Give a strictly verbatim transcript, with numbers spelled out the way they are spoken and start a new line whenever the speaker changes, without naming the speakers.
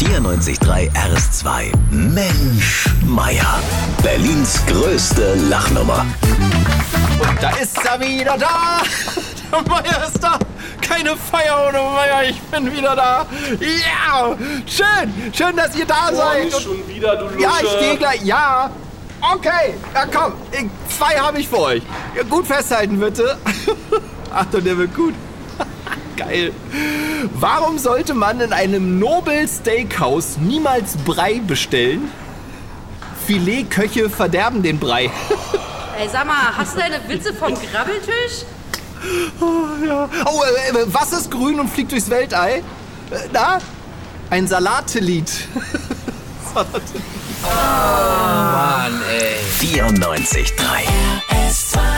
vierundneunzig Komma drei R S zwei. Mensch, Meier. Berlins größte Lachnummer.
Und da ist er wieder da. Der Meier ist da. Keine Feier ohne Meier. Ich bin wieder da. Ja, schön. Schön, dass ihr da
Oh,
seid.
nicht schon wieder, du Lusche.
Ja, ich gehe gleich. Ja. Okay. Ja, komm. Ich, zwei habe ich für euch. Ja, gut festhalten, bitte. Achtung, der wird gut. Geil. Warum sollte man in einem Nobel Steakhouse niemals Brei bestellen? Filetköche verderben den Brei.
Ey, sag mal, hast du deine Witze vom Grabbeltisch?
Oh, ja. Oh, äh, was ist grün und fliegt durchs Weltall? Äh, na? Ein Salatelit. Salatelit.
Mann, ey. vierundneunzig Komma drei R S zwei.